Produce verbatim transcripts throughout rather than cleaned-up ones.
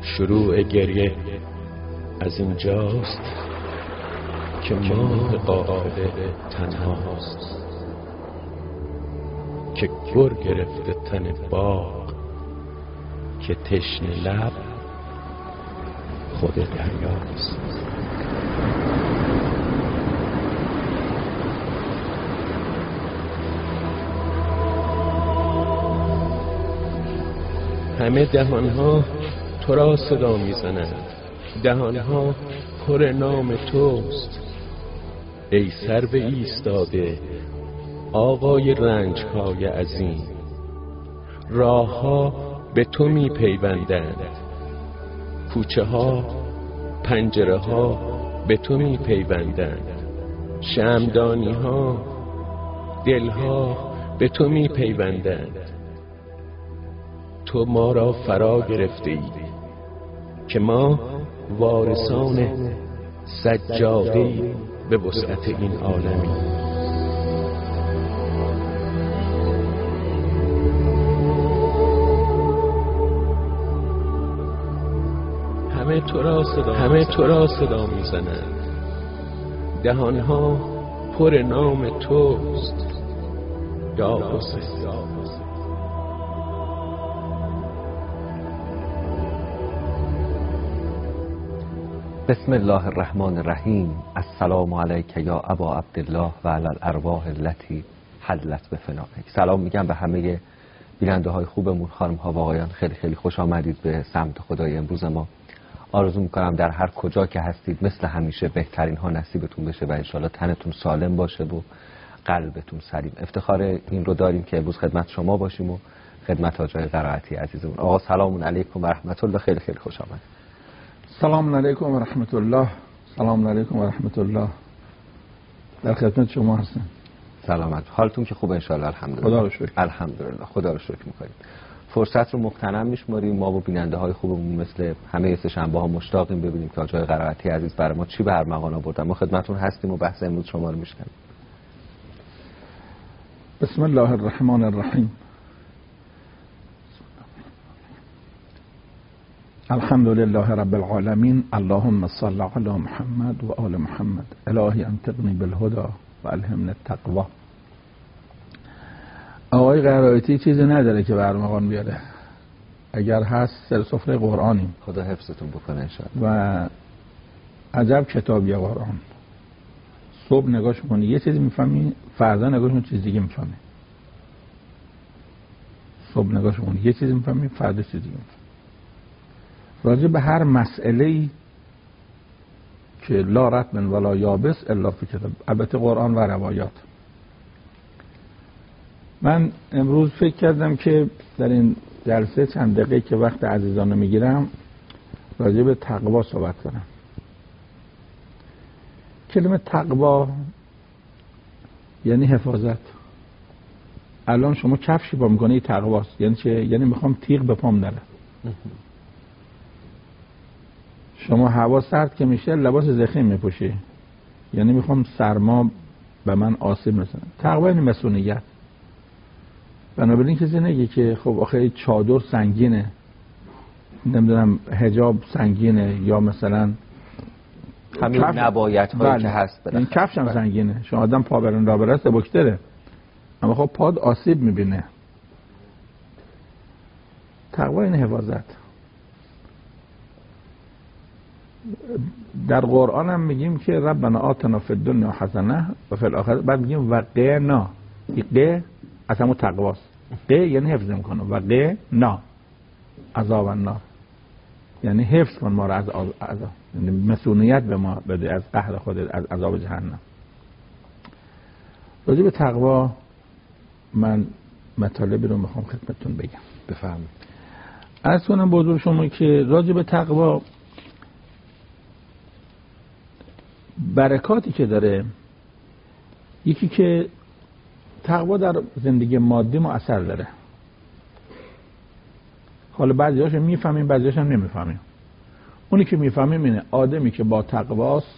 شروع گریه از اینجاست که ماه قافله تنهاست، که گر گرفته تن باغ، که تشنه لب خود دریاست. همه دهانها تو را صدا میزنند، دهانها پر نام توست. ای سرو ایستاده آقای رنجهای عظیم، راهها به تو می پیوندند، کوچه ها پنجره ها به تو می پیوندند، شمعدانی ها دلها به تو می پیوندند. تو ما را فرا گرفته ای که ما وارثان سجاده به وسعت این عالمی. همه تو را صدا همه تو را صدا میزنند، دهانها پر نام توست. یا حسین. بسم الله الرحمن الرحیم. السلام علیک یا ابا عبدالله و علی الارواح التي حلت بفنائک. سلام میگم به همه بیننده های خوبمون، خانم ها و آقایان. خیلی خیلی خوش آمدید به سمت خدای امروز ما. آرزو میکنم در هر کجا که هستید مثل همیشه بهترین ها نصیبتون بشه و انشالله تنتون سالم باشه و قلبتون سلیم. افتخار این رو داریم که امروز خدمت شما باشیم و خدمت آقای قرائتی عزیزمون. آقا سلام علیکم و رحمت الله. خیلی خیلی خوش آمدید. سلام علیکم و رحمت الله. سلام علیکم و رحمت الله. در خدمت شما هستم. سلامت. حالتون که خوب انشالله؟ الحمدلله. خدا رو شکر. الحمدلله. خدا رو شکر میکنیم. فرصت رو مغتنم میشماریم. ما و بیننده های خوبمون مثل همه سه شنبه ها مشتاقیم ببینیم که آقای قرائتی عزیز برای ما چی به ارمغان آوردن. ما خدمتتون هستیم و بحث امروز شما رو میشنویم. بسم الله الرحمن الرحیم. الحمد لله رب العالمین. اللهم صل علی محمد و آل محمد. الهی انطقنی بالهدى و الهمنی التقوی. آقای قرائتی چیزی نداره که برمغان بیاره، اگر هست سر سفره قرآنیم. خدا حفظتون بکنه انشاءالله. و عجب کتابی قرآن. صبح نگاش کنی یه چیزی میفهمی، فردا نگاش کنی چیز دیگه میفهمی. صبح نگاش کنی یه چیزی میفهمی، فردا چیز دیگه میفهمی. راجع به هر مسئله‌ای که لا رطب ولا یابس الا فی کتاب، البته قرآن و روایات. من امروز فکر کردم که در این جلسه چند دقیقه که وقت عزیزان رو میگیرم راجع به تقوا صحبت کنم. کلمه تقوا یعنی حفاظت. الان شما کفشی پا میکنه تقواست. یعنی چه؟ یعنی میخوام تیغ به پام نره. شما هوا سرد که میشه لباس زخیم میپوشی، یعنی میخوام سرما به من آسیب نزنه. تقوا یعنی مسئولیت. بنابراین کسی نگه که خب آخه چادر سنگینه، نمیدونم حجاب سنگینه، یا مثلا همین کف... نبایت هایی بله. که هست این کفش هم سنگینه. شما آدم پا برن را برست بکتره، اما خب پاد آسیب میبینه. تقوا این حفاظت. در قرآن هم میگیم که ربنا آتنا فی الدنیا حسنه و فی الاخره، بعد میگیم و قنا. ق از همون تقواست. ق یعنی حفظ میکنه و قنا عذاب النار، یعنی حفظ کن ما را از عذاب، یعنی مسئولیت به ما بده از قهر خودت، از عذاب جهنم. راجع به تقوا من مطالبی رو میخوام خدمتتون بگم. بفهمید. عرض کنم بزرگ شما که راجع به تقوا برکاتی که داره، یکی که تقوا در زندگی مادی ما اثر داره. حالا بعضی‌هاش میفهمیم، بعضی‌هاش هم نمیفهمیم. اونی که میفهمیم اینه آدمی که با تقواست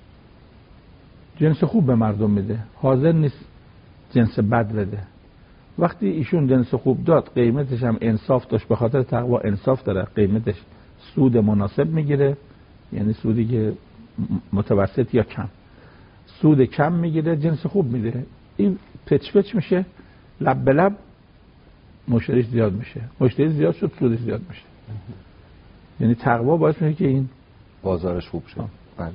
جنس خوب به مردم میده، حاضر نیست جنس بد بده. وقتی ایشون جنس خوب داد قیمتش هم انصاف داشت، به خاطر تقوا انصاف داره، قیمتش سود مناسب میگیره، یعنی سودی که متوسط یا کم، سود کم میگیره، جنس خوب میده، این پچ پچ میشه، لب به لب مشتریش زیاد میشه، مشتری زیاد شد سودش زیاد میشه. یعنی تقوا باعث میشه که این بازارش خوب شه. بله.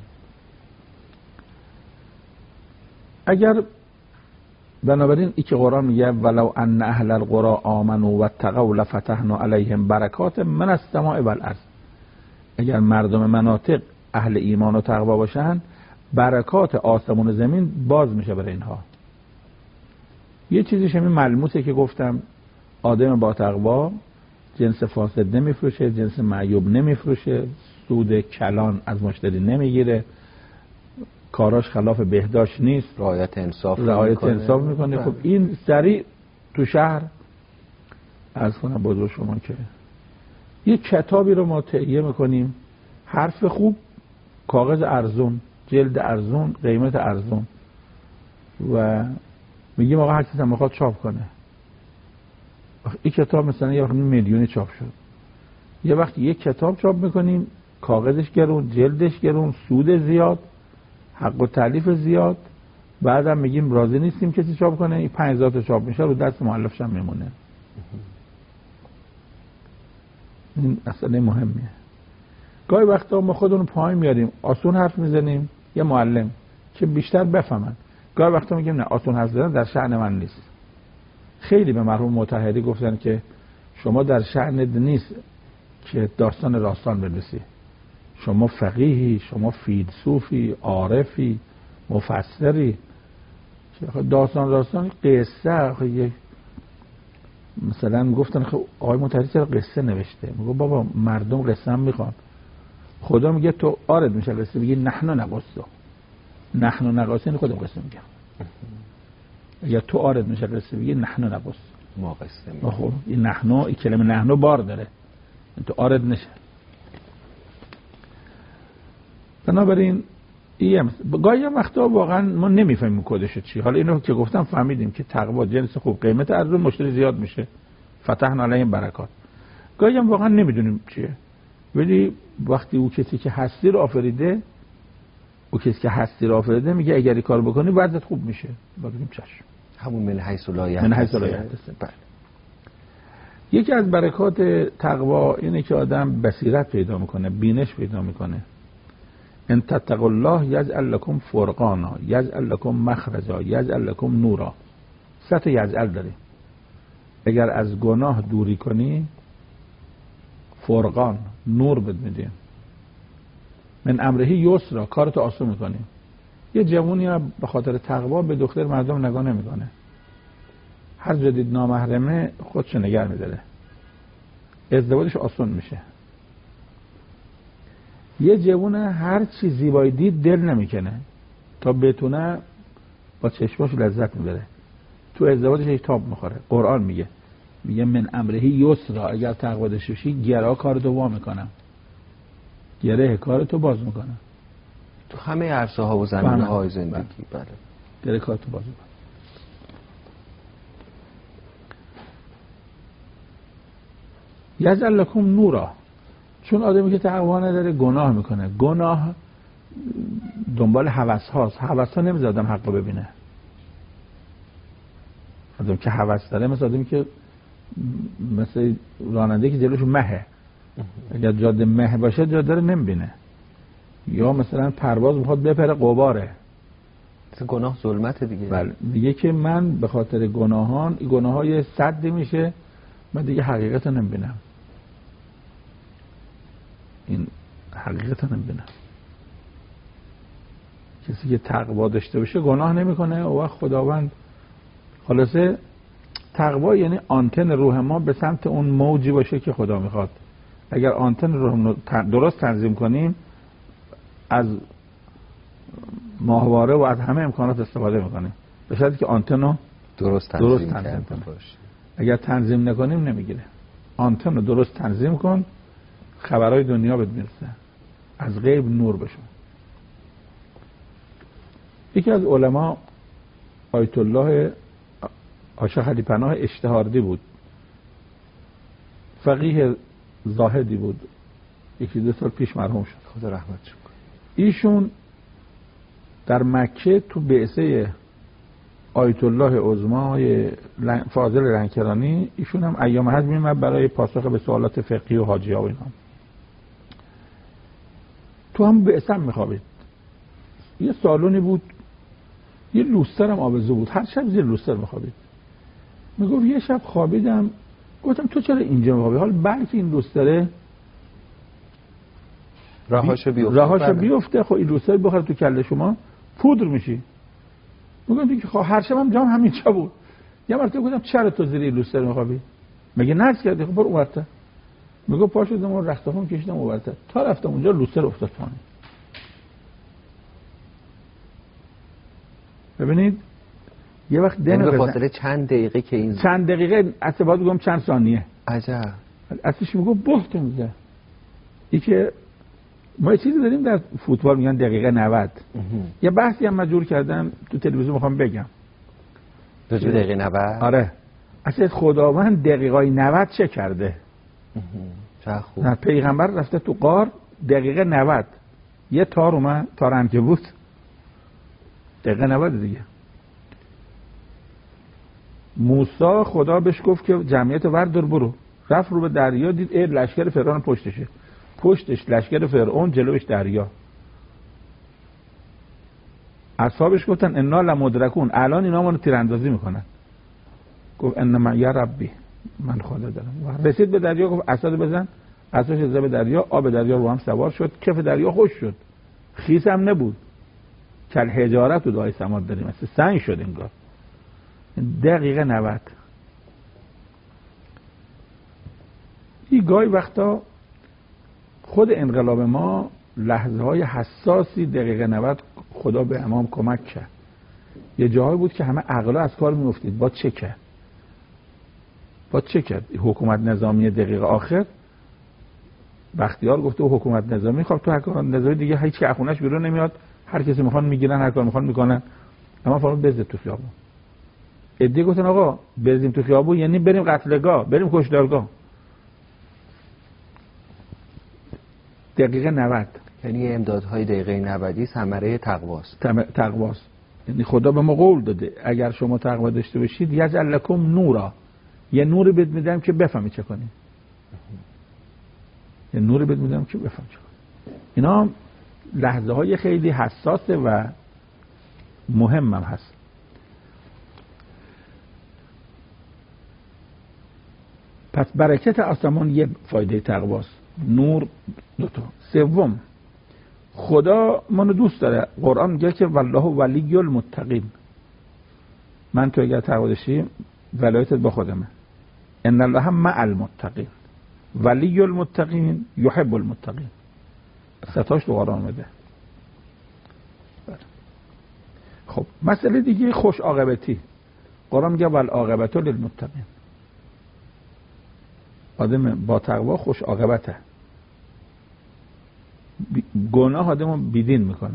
اگر بنابراین ای که قرآن میگه ولو ان اهل القرى آمنوا واتقوا لفتحنا علیهم برکات من السماء والارض، اگر مردم مناطق اهل ایمان و تقوا باشن برکات آسمون و زمین باز میشه برای اینها. یه چیزیش همین ملموسه که گفتم، آدم با تقوا جنس فاسد نمیفروشه، جنس معیوب نمیفروشه، سود کلان از مشتری نمیگیره، کاراش خلاف بهداشت نیست، رعایت انصاف رعایت انصاف میکنه. خب این سریع تو شهر از کنم بزرگ شما که یه کتابی رو ما تهیه میکنیم، حرف خوب، کاغذ ارزون، جلد ارزون، قیمت ارزون، و میگیم آقا هر کسی هم میخواد چاپ کنه. این کتاب مثلا یه وقت میلیونی چاپ شد، یه وقت یک کتاب چاپ میکنیم، کاغذش گرون، جلدش گرون، سود زیاد، حق و تألیف زیاد، بعدم میگیم راضی نیستیم کسی چاپ کنه، این پنج هزار تا چاپ میشه، رو دست مؤلفش هم میمونه. این اصلا مهمیه. گاهی وقتا ما خودمون پایین میاریم، آسون حرف میزنیم، یه معلم که بیشتر بفهمن، گاهی وقتا میگیم نه آسون حرف زدن در شأن من نیست. خیلی به مرحوم مطهری گفتن که شما در شأنت نیست که داستان راستان بنویسی، شما فقیهی، شما فیلسوفی، عارفی، مفسری. داستان راستان قصه، یک مثلا گفتن خب آقای مطهری چرا قصه نوشته؟ میگه بابا مردم قصه هم میخوان، خدا میگه تو آرد میشه قصه، میگه نحنو نقصو، نحنو نقصو این خودم قصه میگم، یا تو آرد میشه قصه، میگه نحنو نقص، ما قصه میگم. خب این نحنو، این کلمه نحنو بار داره، تو آرد نشه. بنابراین این گاهی وقتا واقعا ما نمیفهمیم کدش چی. حالا اینو که گفتم فهمیدیم که تقوا جنس خوب، قیمت ارزون، مشتری زیاد میشه، فتحنا علیهم برکات. گاهی هم واقعا نمیدونیم چیه، ولی وقتی او کسی که هستی رو آفریده، او کسی که هستی رو آفریده میگه اگر این کار بکنی وضعیت خوب میشه، بگیم چشم. همون من حیث لا یحتسب. من حیث لا یحتسب. بله. یکی از برکات تقوا اینه که آدم بصیرت پیدا میکنه، بینش پیدا میکنه. ان تتقوا الله یجعل لکم فرقانا، یجعل لکم مخرجا، یجعل لکم نورا. سه تا یجعل داریم. اگر از گناه دوری کنی فرقان، نور بد میدیم. من امرهی یسرا، کارتو آسون میکنیم. یه جوونی به خاطر تقوا به دختر مردم نگاه نمیکنه، هر جا دید نامحرمه خودشو نگه میداره، ازدواجش آسون میشه. یه جوون هر چی زیبایی دید دل نمیکنه تا بتونه با چشماش لذت میبره، تو ازدواجش هیچ تاب میخوره. قرآن میگه میگه من امرهی یسرا، اگر تقوا داشته باشی گرا کارتو وا میکنم، گره کارتو باز میکنم، تو همه عرصه ها و زمینه های زندگی. بله، گره کارتو باز میکنم. یجعل لکم نورا، چون آدمی که تقوا نداره گناه میکنه، گناه دنبال هوس هاست، هوس ها نمیذاره آدم حق ببینه. آدم که هوس داره مثل آدمی که مثل راننده که جلوش مهه، اگر جاده مه باشه جاده رو نمیبینه، یا مثلا پرواز میخواد بپره قباره، گناه ظلمت دیگه. بله، میگه که من به خاطر گناهان، گناه های صدی میشه، من دیگه حقیقت رو نمیبینم، این حقیقت رو نمیبینم. کسی که تقوا داشته باشه گناه نمیکنه و خداوند. خلاصه تقوا یعنی آنتن روح ما به سمت اون موجی باشه که خدا میخواد. اگر آنتن روح درست تنظیم کنیم، از ماهواره و از همه امکانات استفاده میکنیم، به شرطی که آنتن رو درست تنظیم, درست تنظیم کنیم. اگر تنظیم نکنیم نمیگیره. آنتن رو درست تنظیم کن، خبرهای دنیا بهت میرسه، از غیب نور بشون. یکی از علما آیت الله پاشا خلی پناه اشتهاردی بود، فقیه زاهدی بود، یکی دو سال پیش مرحوم شد، خدا رحمتش کنه. ایشون در مکه تو بعثه آیت الله عظمای فاضل لنکرانی، ایشون هم ایام حج میومد برای پاسخ به سوالات فقهی و حاجی ها و اینا. تو هم بعثه میخوابید. یه سالونی بود، یه لوستر هم آویزون بود، هر شب زیر لوستر میخوابید. میگفت یه شب خوابیدم، گفتم تو چرا اینجا میخوابی؟ حال بلکه این لوستره راهاشو بیفته، راهاشو بیفته، خب این لوستر بخوره تو کله شما پودر میشی. میگم دیگه خب هر شب هم جام همینجا بود. یه مرتبه گفتم چرا تو زیر این لوستر میخوابی؟ میگه نرس کردی، خب برو اونورتر. میگه پا شدم و رختخون کشیدم اونورتر، تا رفتم اونجا لوستر افتاد پایین. ببینید یه وقت دن به فاصله چند دقیقه که این چند دقیقه اصلا باید بگم چند ثانیه. عجب. اصلش میگه بحت میزه. این که ما یه چیزی داریم در فوتبال میگن دقیقه نود. یه بحثی هم مجبور کردم تو تلویزیون میخوام بگم. راجع دقیقه نود؟ آره. اصلا خداوند دقیقه نود چه کرده؟ چه خوب. پیغمبر رفته تو غار دقیقه نود. یه تار اومد، تار عنکبوت. دقیقه نود دیگه. موسی خدا بهش گفت که جمعیت وردار برو. رفت رو به دریا، دید ای لشکر فرعون پشتشه. پشتش لشکر فرعون، جلوش دریا. اصحابش گفتن انا لمدرکون، الان اینا منو تیراندازی میکنن. گفت انما یا ربی، من خدا دارم. رسید به دریا، گفت عصا بزن، عصاش زد به دریا، آب دریا رو هم سوار شد، کف دریا خوش شد، خیس هم نبود، کل حجارت و دای سماد داریم، مثل سنگ شد انگار. دقیقه نود. این گاهی وقتا خود انقلاب ما لحظه های حساسی دقیقه نود خدا به امام کمک کرد. یه جایی بود که همه عقلا از کار میافتید. با چه کرد؟ با چه کرد؟ حکومت نظامی دقیقه آخر بختیار گفته و حکومت نظامی، خب تو حکومت نظامی دیگه هیچ که اخونش بیرون نمیاد، هر کسی میخوان میگیرن، هر کار میخوان میکنن. اما فرمود بزد تو خیابون. ادعی گفتن آقا بزنیم تو خیابون یعنی بریم قتلگاه، بریم کشتارگاه. دقیقه نود یعنی امدادهای دقیقه نود ثمره تقواست. تقواست. یعنی خدا به ما قول داده اگر شما تقوا داشته باشید یجعل لکم نورا، یه نوری بهت میدم که بفهمی چه کنی. یه نوری بهت میدم که بفهمی چه کنی. اینا لحظه های خیلی حساسه و مهم هم هست. پس برکت آسمان یه فایده تقواست، نور دوتا. سوم، خدا منو دوست داره. قرآن میگه که والله ولی المتقین، من تو اگر تقوا داشتی ولایتت با خودمه. ان الله مع المتقین، ولی المتقین یحب المتقین. ستاش تو قرآن میده. خب مسئله دیگه خوش عاقبتی. قرآن میگه والعاقبت للمتقین، آدم با تقوا خوش عاقبته. گناه آدمو بیدین میکنه.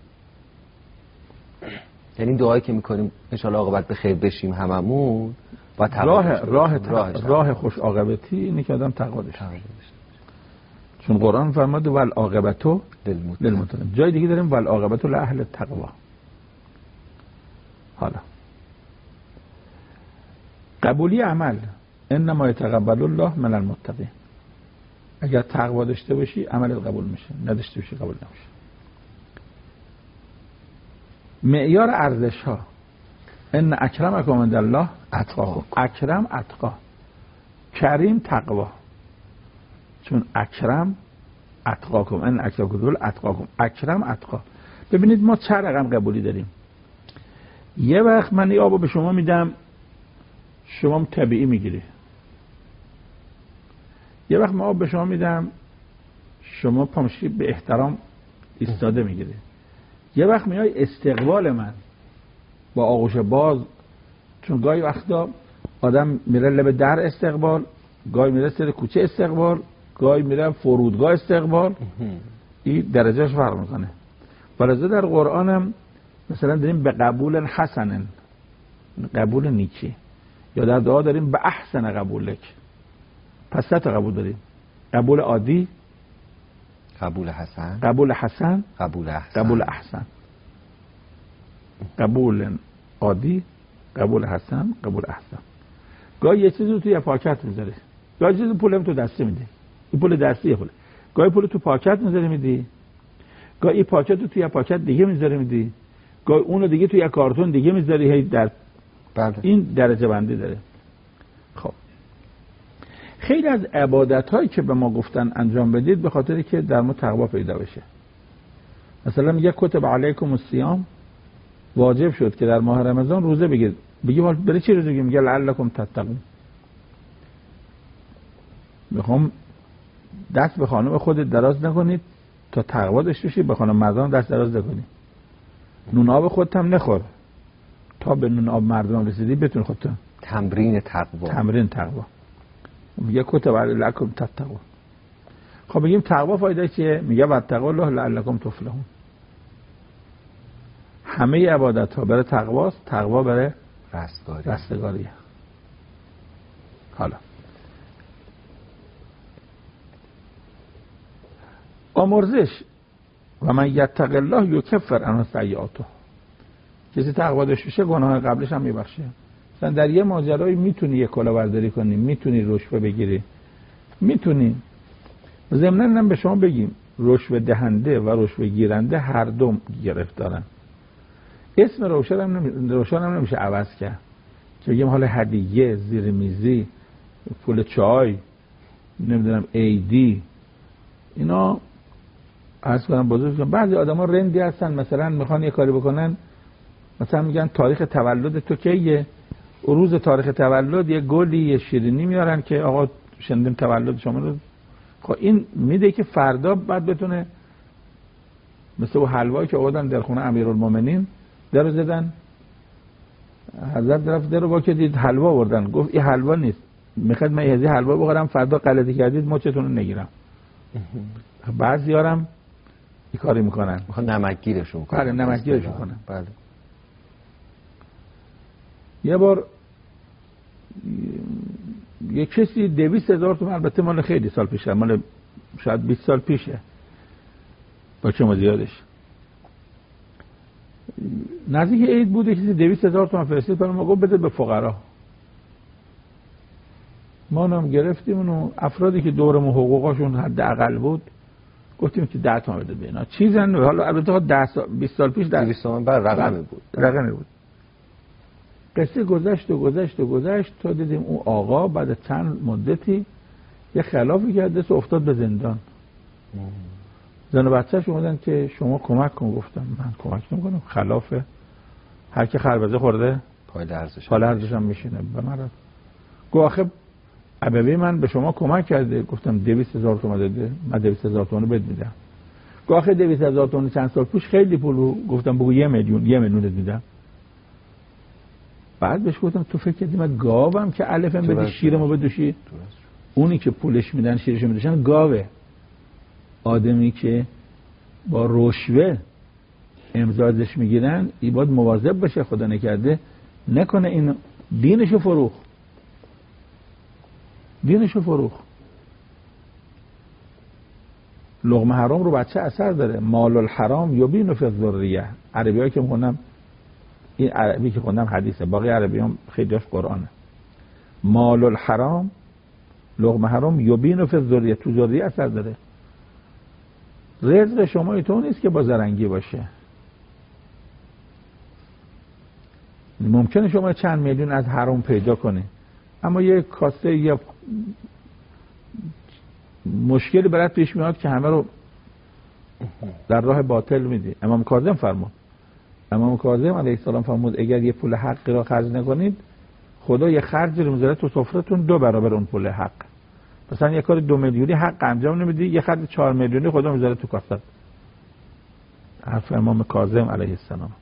یعنی دعایی که میکنیم ان شاء الله عاقبت به خیر بشیم هممون با تقوا. راه راه راه, راه خوش عاقبتی اینه که آدم تقوا داشته باشه. چون قرآن فرمود والعاقبت للمتقین. جای دیگه داریم والعاقبت لاهل التقوا. حالا قبولی عمل، انما یتقبل الله من المتقین. اگر تقوا داشته باشی عملت قبول میشه، نداشته باشی قبول نمیشه. معیار ارزش ها، ان اکرمکم عند الله اتقاکم. اکرم اتقا، کریم تقوا. چون اکرم اتقاکم، ان اکرمکم اتقاکم، اکرم اتقا. ببینید ما چه رقم قبولی داریم. یه وقت من این آبو به شما میدم، شما طبیعی میگیری. یه وقت من آب به شما میدم، شما پامشی به احترام ایستاده میگیری. یه وقت میای استقبال من با آغوش باز، چون گاهی وقتا آدم میره لب در استقبال، گاهی میره سر کوچه استقبال، گاهی میره فرودگاه استقبال. این درجهش فرق میکنه. ولذا در قرآن هم مثلا داریم به قبول حسن، قبول نیکی. یا در دعا داریم به احسن قبولک، پس سه تا قبول داریم: قبول عادی، قبول حسن، قبول حسن، قبول احسن. قبول احسن. قبول عادی، قبول حسن، قبول احسن. گاهی یه چیزی رو توی پاکت میذاری، گاهی چیزی پولم تو دستی میدی، این پول دستیه پول. گاهی پول تو پاکت میذاری میدی، گاهی این پاکت رو توی پاکت دیگه میذاری میدی، گاهی اون رو دیگه توی کارتون دیگه میذاری. هی در بله. این درجه بندی داره. خب خیلی از عبادت هایی که به ما گفتن انجام بدید به خاطری که در ما تقوا پیدا بشه. مثلا میگه کتب علیکم الصیام، واجب شد که در ماه رمضان روزه بگیرید. بگی حال برای چی روزه بگیریم؟ میگه لعلکم تتقون. میخوام دست به خانم خودت دراز نکنید تا تقوا داشته باشی، به خانم مردم دست دراز نکنی. نون آب خودت هم نخور تا به نون آب مردم رسیدی بتونی خودت. تمرین تقوا. تمرین تقوا. میگه کتب علیکم تتقون. خب بگیم تقوا فایده چیه؟ میگه واتقوا الله لعلکم تفلحون. همه عبادت ها برای تقواست، تقوا برای رستگاری. رستگاریه. حالا آمرزش و من یتق الله یکفر عنه سیئاته. کسی تقوا داشته باشه گناه قبلش هم میبخشه. مثلا در یه ماجرایی میتونی یه کلاهبرداری کنی، میتونی رشوه بگیری، میتونی. ضمناً هم به شما بگیم رشوه دهنده و رشوه گیرنده هر دو گرفتارن. اسم روشن هم نمی... روشن هم نمیشه عوض کرد که بگیم حالا هدیه، زیر میزی، پول چای، نمیدونم ایدی، اینا عرض کنم بزرگ. بعضی آدما رندی هستن، مثلا میخوان یه کاری بکنن، مثلا میگن تاریخ تولد تو کیه، روز تاریخ تولد یه گلی یه شیرینی میارن که آقا شنیدیم تولد شما رو. خب این میده که فردا بعد بتونه، مثل اون حلوایی که آوردن در خونه امیرالمومنین در زدن، حضرت رفت در رو با که دید حلوا آوردن، گفت این حلوا نیست، میخواد من یه حلوا بخورم فردا غلطی کردید مچتون رو نگیرم. بعضیارم این کاری میکنن، میخوان نمکگیرشون کنن. بله نمکگیرشون کنن. بله. یه بار یه کسی دویست هزار تومان، البته مال خیلی سال پیشه، مال شاید بیست سال پیشه، با چه زیادش، نزدیک عید بود، کسی دویست هزار تومان فرستید برای ما، گفت بده به فقرا. ما هم گرفتیم اونو، افرادی که دورمون حقوقاشون حداقل بود گفتیم که ده تومان بده به اینا. چیزن حالا البته ده سال بیست سال پیش دویست تومان بر رقمی بود. رقمی بود. قصه گذشت و گذشت و گذشت تا دیدیم اون آقا بعد چند مدتی یه خلافی کرده و افتاد به زندان. زن و بچه‌ش اومدن که شما کمک کن. گفتم من کمک نمی‌کنم، خلافه، هر کی خربزه خورده پای لرزش پای لرزش هم میشینه. به من رفت گفت آخه ابوی من به شما کمک کرده. گفتم دویست هزار تومان داده، من دویست هزار تومان بهت میدم. گفت آخه دویست هزار تومان چند سال پیش خیلی پولو. گفتم بگو یه میلیون، یه میلیون میدم. بعد بهش گفتم تو فکر کردی من گاوم که الفم بدی شیرمو بدوشی؟ اونی که پولش میدن شیرشو میدوشن گاوه. آدمی که با رشوه امضازش میگیرن ای باید مواظب باشه خدا نکرده نکنه این دینشو فروخ. دینشو فروخ. لقمه حرام رو بچه اثر داره. مال الحرام یبین فی الذریه. عربیایی که میخونم، این عربی که خوندم حدیثه، باقی عربی هم خیلی هاش قرآنه. مال الحرام، لقمه حرام یبین فی الذریه، تو ذریه اثر داره. رزق شما اینطور نیست که با زرنگی باشه. ممکنه شما چند میلیون از حرام پیدا کنی، اما یه کاسه یا مشکلی برات پیش میاد که همه رو در راه باطل میدی. امام کاظم فرمود، امام کاظم علیه السلام فرمود اگر یه پول حقی را خرج نکنید خدا یه خرج رو میذاره تو سفرتون دو برابر اون پول حق. مثلا یه کار دو میلیونی حق انجام نمیدی، یه خرج چهار میلیونی خدا میذاره تو کاست. حرف امام کاظم علیه السلام.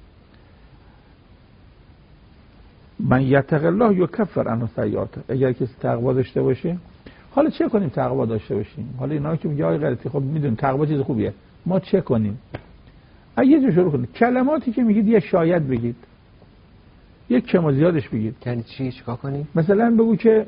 من یتق الله یکفر عنه سیئاته. اگر کسی تقوا داشته باشه، حالا چه کنیم تقوا داشته باشیم؟ حالا اینا که میگه آقای غلطی، خب میدونیم تقوا چیز خوبیه، ما چه کنیم؟ اگه یه شروع کنیم کلماتی که میگید یه شاید بگید. یک کم و زیادش بگید. یعنی چی؟ چیکار کنیم؟ مثلا بگو که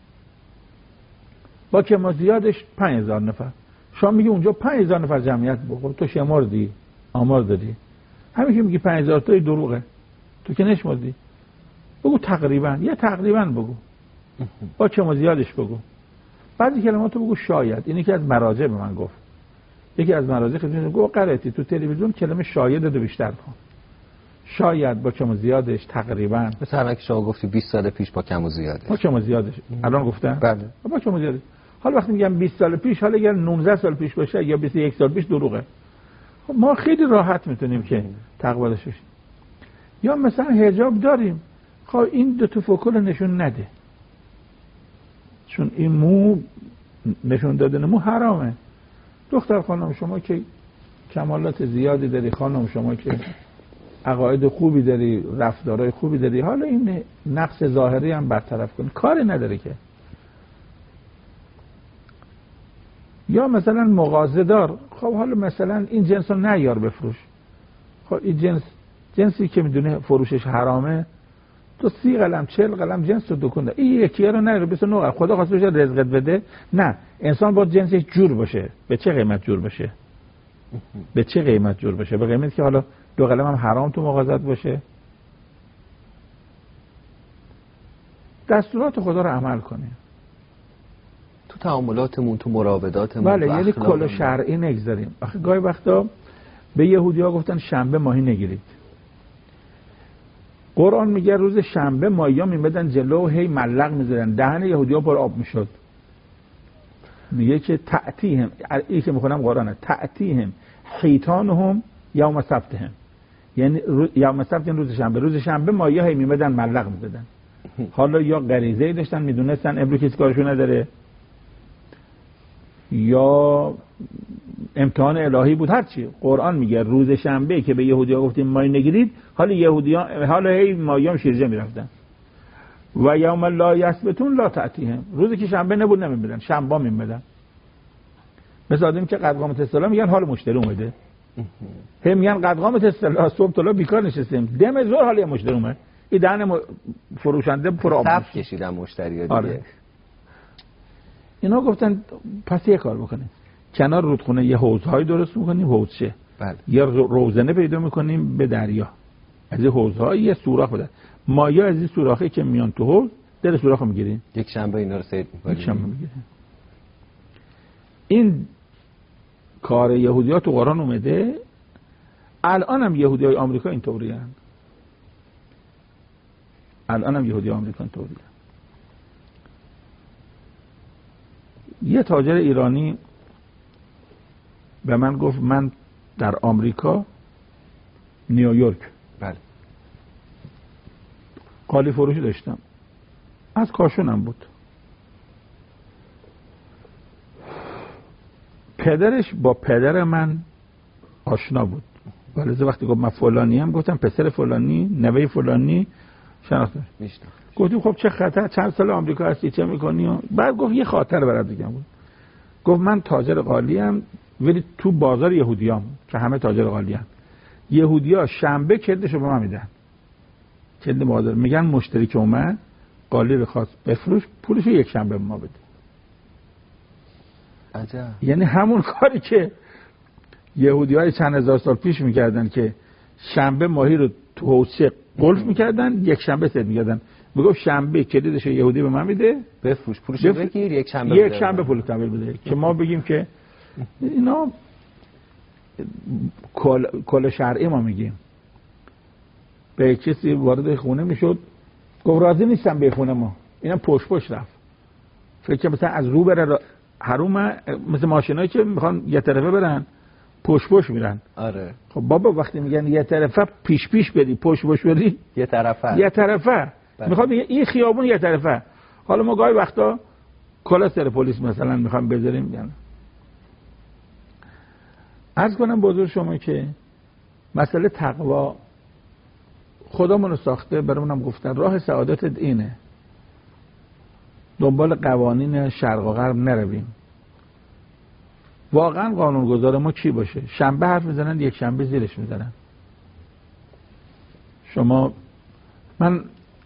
با کم و زیادش پنج هزار نفر. شما میگی اونجا پنج هزار نفر جمعیت بود. تو شمردی، آمار دادی. همین که میگی پنج هزار تا دروغه. تو که نشمردی. بگو تقریبا، یا تقریبا بگو. با کم و زیادش بگو. بعضی کلماتو بگو شاید. اینی که از مراجع به من گفت. یکی از مراجع خدمت گفت قرائتی تو تلویزیون کلمه شاید رو بیشتر کن. شاید با کم و زیادش تقریبا. مثلا که شما گفتی بیست سال پیش با کم و زیادش. با کم و زیادش. الان گفتم؟ بله. با کم و زیادش. حالا وقتی میگم بیست سال پیش، حالا اگر نوزده سال پیش باشه یا بیست و یک سال پیش دروغه. خب ما خیلی راحت میتونیم که تقبلش بشیم. یا مثلا حجاب داریم. خب این دو تا فوکل نشون نده. چون این مو نشون دادن مو حرامه. دختر خانم شما که کمالات زیادی داری، خانم شما که عقاید خوبی داری، رفتارهای خوبی داری، حالا این نقص ظاهری هم برطرف کن، کاری نداره که. یا مثلا مغازه دار، خب حالا مثلا این جنس رو نیار بفروش. خب این جنس جنسی که میدونه فروشش حرامه، تو سی قلم چهل قلم جنس رو دکونده، این یکی رو نیار بیست و نه قلم. خدا خواسته بشه رزقت بده؟ نه، انسان باید جنسش جور باشه. به چه قیمت جور بشه؟ به چه قیمت جور بشه؟ به قیمت که حالا دو قلم هم حرام تو مغازت باشه. دستورات خدا رو عمل کنیم تو تعاملاتمون، تو مراوداتمون. بله، یعنی کل شرعی نگذاریم. آخه گاهی وقتا به یهودی‌ها گفتن شنبه ماهی نگیرید. قرآن میگه روز شنبه ماهی‌ها میمدن جلو و هی ملق می‌زدن، دهن یهودی‌ها پر آب میشد. میگه که تأتیهم، این که میخونم قرآنه، تأتیهم حیتانهم یوم سبتهم، یعنی یوم سبت یعنی روز شنبه. روز شنبه ماهی‌ها هی میمدن ملق می‌زدن. حالا یا غریزه‌ای داشتن میدونستن امروز کسی کارشون نداره، یا امتحان الهی بود، هر چی. قرآن میگه روز شنبه که به یهودی‌ها گفتیم ماهی نگیرید، حالا یهودی‌ها حالا هی ماهی‌ها شیرجه میرفتن. و یوم لا یثبتون لا تأتیهم، روزی که شنبه نبود نمی‌بدن، شنبه می‌بدن. مثل آدمی که قد قامت الصلاة میگن حال مشتری اومده. هم میگن قد قامت الصلاة، صبح تا بیکار نشستیم، دم زور حال مشتری اومد. این دهن فروشنده پر آب صف کشیدن مشتری‌ها دیگه. آره. اینا گفتن پس یه کار بکنیم، کنار رودخونه یه حوض‌های درست می‌کنیم، حوضچه. بله. یا روزنه پیدا می‌کنیم به دریا. از این حوض‌ها یه سوراخ بده. مایا از این سوراخی که میان تو حوض، در سوراخو می‌گیریم. یک شنبه اینا رو سید می‌کنیم. یک شنبه می‌گیریم. این کار یهودی‌ها تو قرآن اومده. الان هم یهودیای آمریکا اینطوریان. الان هم یهودیای آمریکا اینطوریان. یه تاجر ایرانی به من گفت من در آمریکا نیویورک بله قالی فروشی داشتم، از کاشونم بود. پدرش با پدر من آشنا بود، ولی وقتی گفت من فلانی هم، گفتم پسر فلانی، نوه فلانی، شناختم. گفتیم خب چه خطر، چند سال آمریکا هستی، چه میکنی؟ و بعد گفت یه خاطر برات بگم. بود گفت من تاجر قالی ام، ولی تو بازار یهودیام که همه تاجر قالی ام، یهودیا شنبه کلدشو به من میدن، کلد بازار، میگن مشتری که اومد قالی رو خواست بفروش، پولشو یک شنبه به ما بده. عجب. یعنی همون کاری که یهودیای چند هزار سال پیش میکردن که شنبه ماهی رو تو حوضچه قلف میکردن، یک شنبه سید میکردن. میگفت شنبه کلیدش یهودی به من میده، بفروش، پولش رو بگیر، یک شنبه یک شنبه پول تحویل بده. که ما بگیم که اینا کل کل شرعی ما میگیم. به کسی وارد خونه میشد گفت راضی نیستم به خونه ما، اینا پشت پشت رفت، فکر مثلا از رو بره حروم، مثل ماشینایی که میخوان یه طرفه برن پشت پشت میرن. آره. خب بابا وقتی میگن یه طرفه پیش پیش بدی، پشت پشت بدی، یه طرفه یه طرفه میخواد بگه این خیابون یه طرفه. حالا ما گاهی وقتا کلا سر پلیس مثلا میخوام بذاریم، یعنی عرض کنم بزرگ شما که مسئله تقوا خدامونو ساخته، برامونم گفتن راه سعادت اینه، دنبال قوانین شرق و غرب نرویم. واقعا قانونگذار ما کی باشه؟ شنبه حرف میزنن، یک شنبه زیرش میزنن. شما من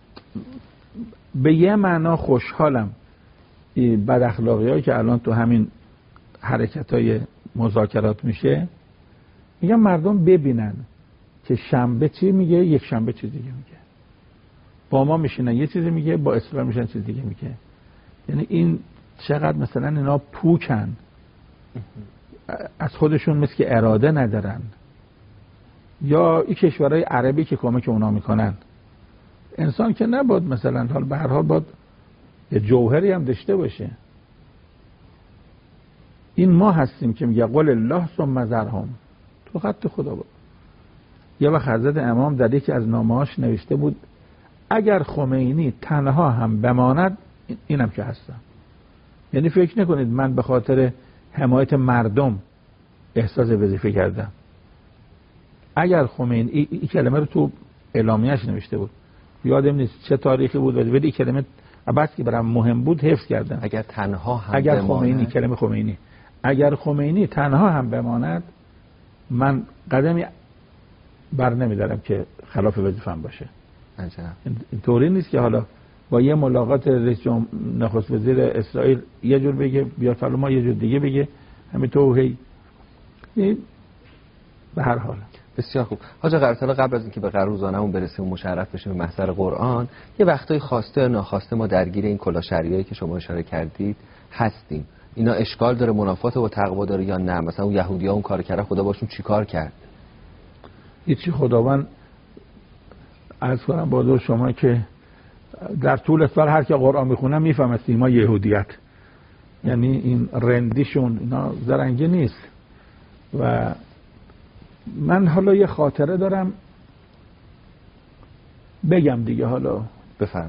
به یه معنا خوشحالم بد اخلاقی هایی که الان تو همین حرکت های مذاکرات میشه، میگم مردم ببینن که شنبه چی میگه، یک شنبه چی دیگه میگه، با ما میشینن یه چیزی میگه، با اسرائیل میشن چیز دیگه میگه. یعنی این چقدر مثلا اینا پوکن، از خودشون مثل که اراده ندارن، یا این کشورهای عربی که کمک اونا میکنن. انسان که نباید مثلا حال به هر حال باید یه جوهری هم داشته باشه. این ما هستیم که میگه قل الله ثم ذرهم، تو خط خدا بود. یه وقت حضرت امام در یکی از نامه‌هاش نوشته بود اگر خمینی تنها هم بماند اینم که هستم. یعنی فکر نکنید من به خاطر حمایت مردم احساس وظیفه کردم. اگر خمینی این ای کلمه رو تو اعلامیه‌اش نوشته بود، یادم نیست چه تاریخی بود، ولی این کلمه بس که برام مهم بود حفظ کردم. اگر تنها هم اگر بماند. خمینی، کلمه خمینی، اگر خمینی تنها هم بماند من قدمی بر نمیدارم که خلاف وظیفه‌ام باشه. اینطوری نیست که حالا با یه ملاقات رئیس جمهور نخست وزیر اسرائیل یه جور بگه، بیاد حالا ما یه جور دیگه بگه، همین تو هی به هر حال. بسیار خوب. حاج آقا ارسلا، قبل از اینکه به قروزانمون برسیم و مشرف بشیم به محضر قرآن، یه وقتایی خواسته یا ناخواسته ما درگیر این کلاشریایی که شما اشاره کردید هستیم. اینا اشکال داره، منافات با تقوا داره یا نه؟ مثلا اون یهودی‌ها اون کار کردن، خدا باشون چیکار کرد؟ هیچی. خداوند عرض کنم با شما که در طول سال هر که قرآن میخونه میفهمه سیما یهودیت، یعنی این رندیشون اینا زرنگی نیست. و من حالا یه خاطره دارم بگم دیگه. حالا بفهم.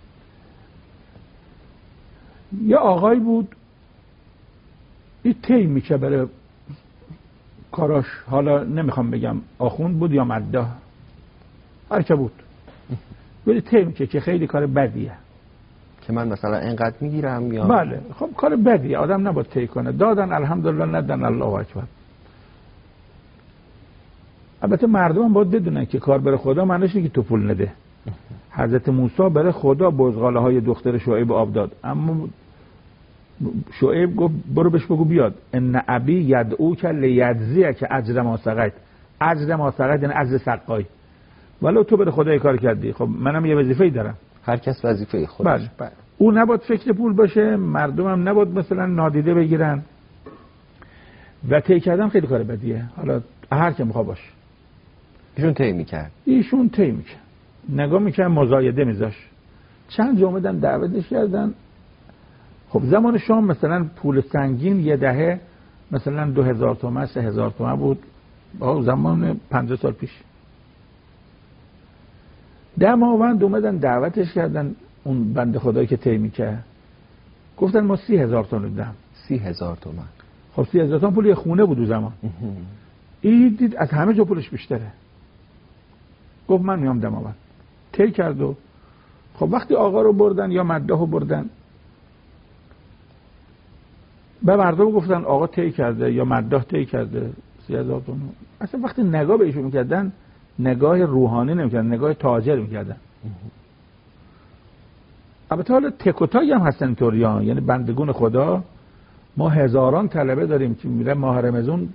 یه آقای بود این تی میشه بره کاراش، حالا نمیخوام بگم آخوند بود یا مده، هر که بود، ولی تی میشه که خیلی کار بدیه که من مثلا اینقدر میگیرم یا بله. خب کار بدیه، آدم نباید تی کنه. دادن الحمدلله، ندن الله اکبر. البته مردم هم باید بدونن که کار بره خدا معنیش اینه که تو پول نده. حضرت موسی بره خدا بزغاله های دختر شعیب آب داد، اما شعیب گفت برو بهش بگو بیاد ان ابی یدعوک لیجزیک اجر ما سقیت. اجر ما سقیت یعنی اجر سقای. ولو تو بره خدا کار کردی، خب منم یه وظیفه‌ای دارم. هر کس وظیفه خودش. بله. بله. او نباید فکر پول باشه، مردم هم نباید مثلا نادیده بگیرن. و تی کردن خیلی کار بدیه. حالا هر که میخواد باشه. ایشون تی میکرد. ایشون تی میکرد. نگاه میکرد، مزایده میذاش. چند جا اومدن دعوتش کردن. خب زمان شام مثلا پول سنگین یه دهه مثلا دو هزار تومن، سه هزار تومن بود. با زمان پنجاه سال پیش. دماوند اومدن دعوتش کردن، اون بنده خدایی که تی میکرد. گفتن ما سی هزار تومن دادم. سی هزار تومن. خب سی هزار تومن پول یه خونه بود اون زمان. این دید از همه جا پولش بیشتره. گفت من میام دماوند. تی کرد و خب وقتی آقا رو بردن یا مده رو بردن، به مردم گفتن آقا تی کرده یا مده تی کرده سی هزار تومن. اصلا وقتی نگاه به ایشون میکردن نگاه روحانی نمیکردن، نگاه تاجر میکردن. البته حالا تکوتایی هم هستن اینطوریان، یعنی بندگون خدا. ما هزاران طلبه داریم که میره ماه رمضان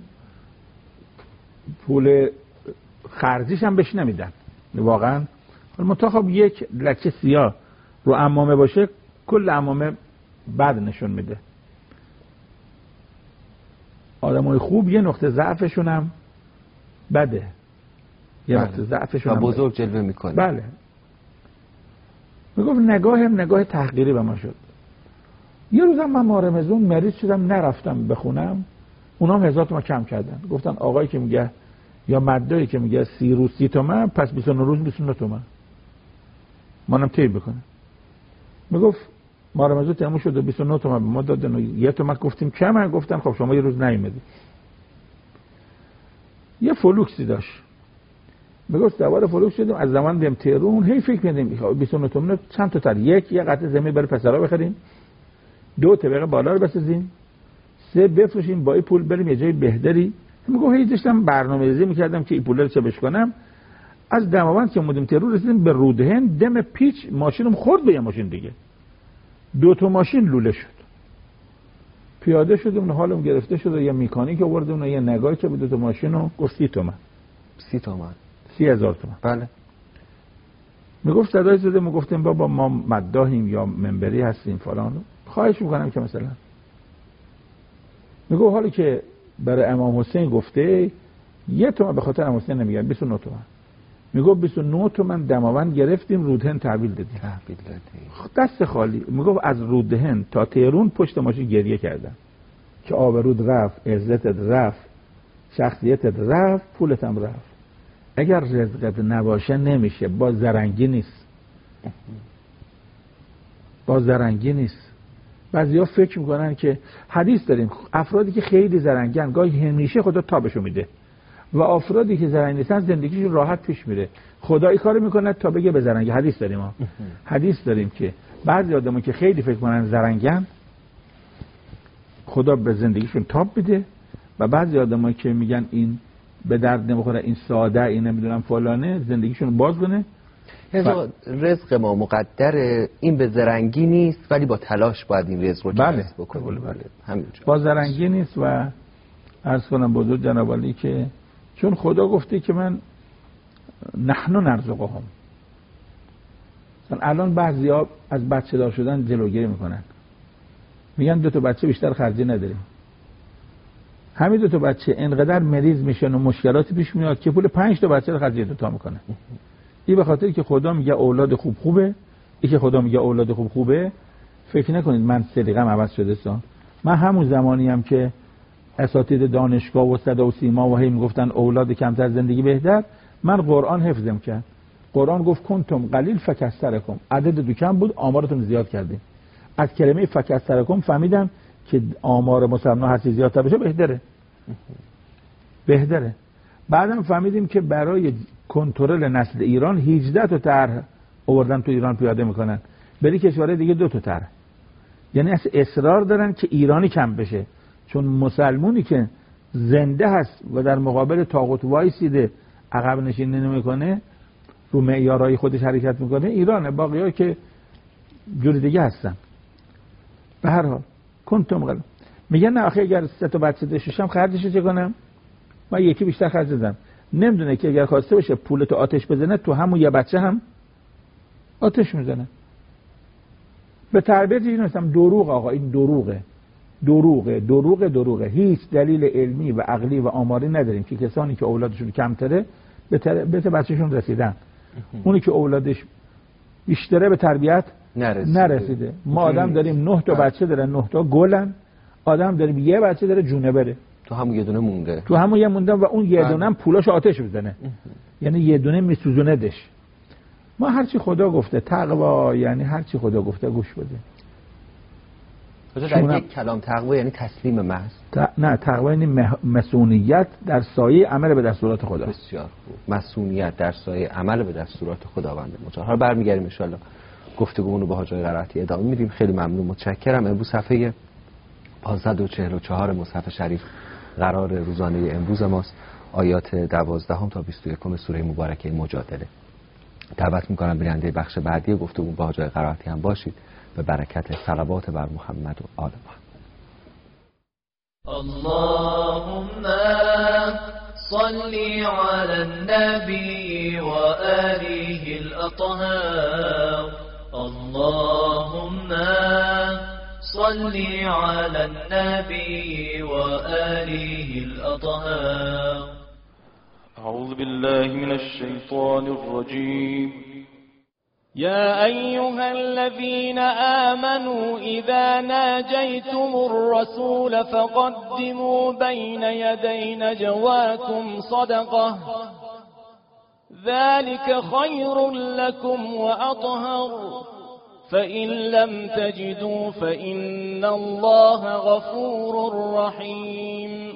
پول خرجیش هم بهش نمیدن واقعا. منتها خب یک لکه سیاه رو عمامه باشه کل عمامه بد نشون میده. آدمای خوب یه نقطه ضعفشون هم بده، یه بله. نقطه ضعفشون هم بزرگ بده. جلوه میکنه. بله. میگفت نگاهم نگاه تحقیری به ما شد. یه روزم من ماه رمضان مریض شدم نرفتم بخونم، اونا هم هزار تومن کم کردن. گفتن آقایی که میگه یا مدایی که میگه سی روز سی تومن، پس بیست و نه روز بیست و نه تومن منم طی بکنم. میگفت ما رمضان تموم شد و بیست و نه تومن به ما دادن و یه تومن گفتیم کمه. گفتن خب شما یه روز نیومدید. یه فلوکسی داشت. میگفت دوباره فلوکس شدیم از زمان دیم تهرون، هی فکر می‌کردیم بیست و نه تومن چند تا تر، یک یه قطعه زمین برای پسرا بخریم، دو طبقه بالا رو بسازیم، سه بفروشیم با این پول بریم یه جای بهتری. میگم هی داشتم برنامه‌ریزی می‌کردم که این پولا رو چه بش کنم. از دماوند که اومدیم تهران رسیدیم به رودهن، دم پیچ ماشینم خورد به یه ماشین دیگه، دو تا ماشین لوله شد. پیاده شدیم، حالم گرفته شد، یه مکانیک آوردیم، یه نگاهی که به دو تا ماشینو گفت سی تومن. سی تومن سی هزار تومن. بله. میگفت صدای زده، میگفتیم بابا ما مداحیم یا منبری هستیم فلان، خواهش میکنم که مثلا میگو حالی که برای امام حسین گفته یه تومن به خاطر امام حسین نمیگن، بیست و نه تومن. میگو بیست و نه تومن دماوند گرفتیم، رودهن تحویل دادیم. تحویل دادیم. دست خالی. میگو از رودهن تا تهران پشت ماشین گریه کردن که آبرود رفت، عزتت رفت، شخصیتت رفت، پولت هم رفت. اگر رزقت نباشه نمیشه، با زرنگی نیست. با زرنگی نیست. بعضیا فکر میکنن که حدیث داریم افرادی که خیلی زرنگن گاهی همیشه خدا تابشو میده و افرادی که زرنگ نیستن زندگیشون راحت پیش میره. خدا این کارو میکنه تا بگه به زرنگی. حدیث داریم ما. حدیث داریم که بعضی آدما که خیلی فکر میکنن زرنگن خدا به زندگیشون تاب میده و بعضی آدما که میگن این به درد نمیخوره، این ساده، این نمیدونم فلانه، زندگیشون باز کنه. ف... رزق ما مقدره، این به زرنگی نیست ولی با تلاش باید این رزق رو بله. کسب بکنیم. بله بله. همینجا. با زرنگی نیست و عرض کنم بزرگ جناب علی که چون خدا گفته که من نحن نرزقهم. الان بعضیا از بچه دار شدن جلوگیری میکنن، میگن دو تا بچه بیشتر خرجی نداریم. همین دو تا بچه انقدر مریض میشن و مشکلاتی پیش میاد که پول پنج تا بچه رو خرج دو تا میکنه. این به خاطر که خدا میگه اولاد خوب خوبه. این که خدا میگه اولاد خوب خوبه، فکر نکنید من سلیقه‌ام عوض شده سان. من همون زمانی هم که اساتید دانشگاه و صدا و سیما و هی میگفتن اولاد کمتر زندگی بهتر، من قرآن حفظم کرد. قرآن گفت کنتم قلیل فکثرکم، عدد دو کم بود آمارتون زیاد کردیم. از کلمه فکثرکم فهمیدم که آمار مسلمان هر چیز زیادتر بشه بهتره. بهتره. بعدم فهمیدیم که برای کنترل نسل ایران هجده تا طرح آوردن تو ایران پیاده میکنن، بری کشورهای دیگه دو تا طرح. یعنی اصلا اصرار دارن که ایرانی کم بشه، چون مسلمونی که زنده هست و در مقابل طاغوت وایسیده عقب نشینی نمیکنه، رو معیارهای خودش حرکت میکنه، ایرانه. باقی‌ها که جور دیگه هستن. به هر حال کنتم قلیل. میگن نه آخه اگر سه تا بچه داشتم خرجش چه کنم؟ من یکی بیشتر خرج دادم. نمیدونه که اگر خواسته باشه پولتو آتش بزنه، تو همون یه بچه هم آتش میزنه. به تربیت این هستم دروغ. آقا این دروغه. دروغه دروغه دروغه. هیچ دلیل علمی و عقلی و آماری نداریم که کسانی که اولادشون کمتره به تربیت بچه‌شون رسیدن. اونی که اولادش بیشتره به تربیت نرسیده. نرسیده. ما آدم داریم نه تا بچه داره، نه تا گلن. آدم داریم یه بچه داره جونه بره. تو همون یه دونه مونده. تو همون یه مونده و اون یه دونه هم پولاش آتش میزنه. یعنی یه دونه میسوزونه دش. ما هرچی خدا گفته تقوا، یعنی هرچی خدا گفته گوش بده. در یک کلام تقوا یعنی تسلیم محض. ت... نه تقوا یعنی مسئولیت در سایه عمل به دستورات خدا. بسیار خوب. مسئولیت در سایه عمل به دستورات خداوند متعال. حالا برمیگردیم ان شاء الله گفتگومون رو با حاج قرائتی ادامه میدیم. خیلی ممنون، متشکرم. امروز صفحه پانصد و چهل و چهار مصحف شریف قرار روزانه امروز ماست، آیات دوازده تا بیست و یک سوره مبارکه مجادله. دعوت میکنم بیننده بخش بعدی گفتگو با حاج قرائتی هم باشید به برکت صلوات بر محمد و آل محمد. اللهم صل على النبي وآله الأطهار. اللهم صل على النبي وآله الأطهار. أعوذ بالله من الشيطان الرجيم. يا أيها الذين آمنوا إذا ناجيتم الرسول فقدموا بين يدي نجواكم صدقة ذلك خير لكم وأطهر فإن لم تجدوا فإن الله غفور رحيم.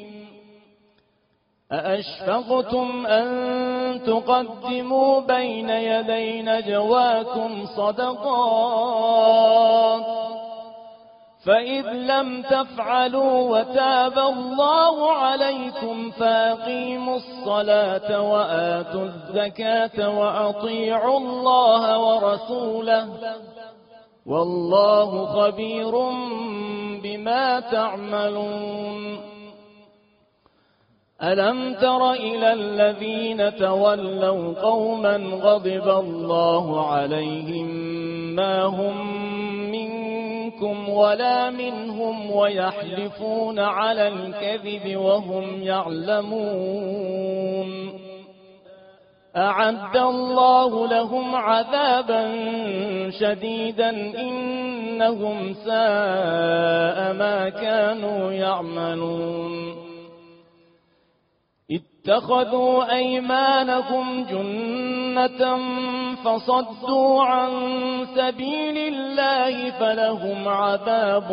أأشفقتم أن تقدموا بين يدي نجواكم صدقات فإذ لم تفعلوا وتاب الله عليكم فأقيموا الصلاة وآتوا الزكاة وأطيعوا الله ورسوله والله خبير بما تعملون. ألم تر إلى الذين تولوا قوما غضب الله عليهم ما هم منكم ولا منهم ويحلفون على الكذب وهم يعلمون أعد الله لهم عذابا شديدا إنهم ساء ما كانوا يعملون. اتخذوا أيمانكم جنة فصدوا عن سبيل الله فلهم عذاب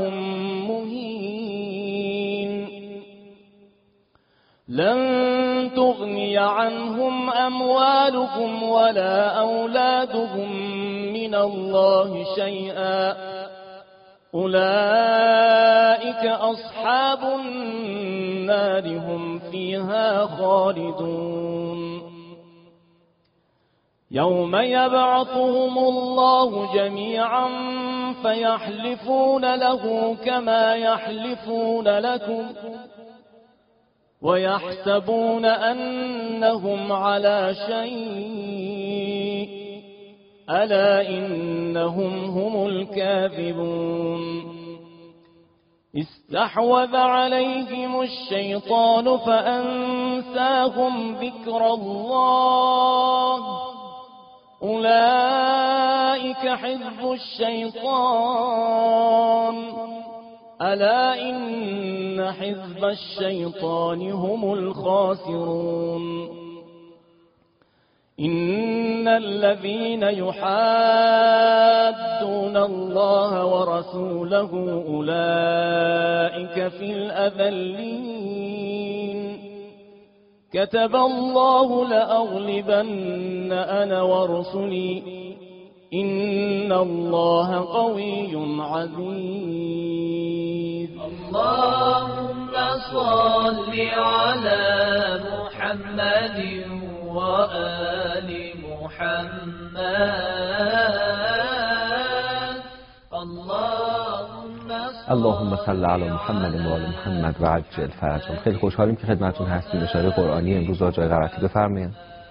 مهين. لن تغني عنهم أموالكم ولا أولادهم من الله شيئا أولئك أصحاب النار هم فيها خالدون. يوم يبعثهم الله جميعا فيحلفون له كما يحلفون لكم ويحسبون أنهم على شيء ألا إنهم هم الكاذبون. استحوذ عليهم الشيطان فأنساهم ذكر الله أولئك حزب الشيطان ألا إن حزب الشيطان هم الخاسرون. إن الذين يحادون الله ورسوله أولئك في الأذلين. كتب الله لأغلبن أنا ورسلي إن الله قوي عزيز. اللهم صل على محمد وآل محمد. اللهم اللهم صل علی محمد و آل محمد و عجل فرجهم. خیلی خوشحالیم که خدمتتون هستیم. اشاره قرآنی امروز آقای قرائتی بفرمایید.